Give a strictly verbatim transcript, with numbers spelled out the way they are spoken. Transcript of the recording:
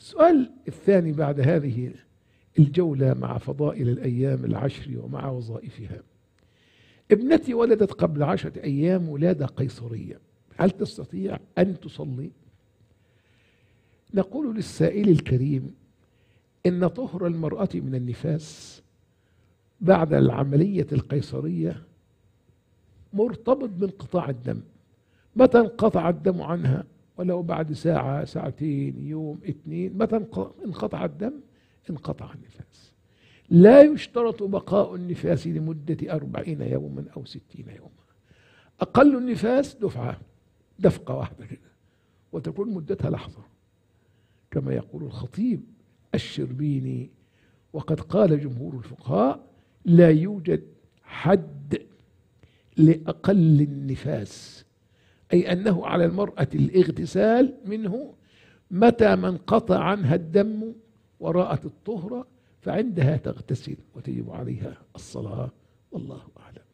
السؤال الثاني بعد هذه الجولة مع فضائل الأيام العشر ومع وظائفها: ابنتي ولدت قبل عشرة أيام ولادة قيصرية، هل تستطيع أن تصلي؟ نقول للسائل الكريم إن طهر المرأة من النفاس بعد العملية القيصرية مرتبط بانقطاع الدم. متى انقطع الدم عنها؟ ولو بعد ساعة، ساعتين، يوم، اثنين، متى انقطع الدم؟ انقطع النفاس. لا يشترط بقاء النفاس لمدة أربعين يوما أو ستين يوما. أقل النفاس دفعة، دفقة واحدة كده، وتكون مدتها لحظة كما يقول الخطيب الشربيني. وقد قال جمهور الفقهاء: لا يوجد حد لأقل النفاس، أي أنه على المرأة الاغتسال منه متى ما انقطع عنها الدم وراءت الطهرة، فعندها تغتسل وتجب عليها الصلاة، والله أعلم.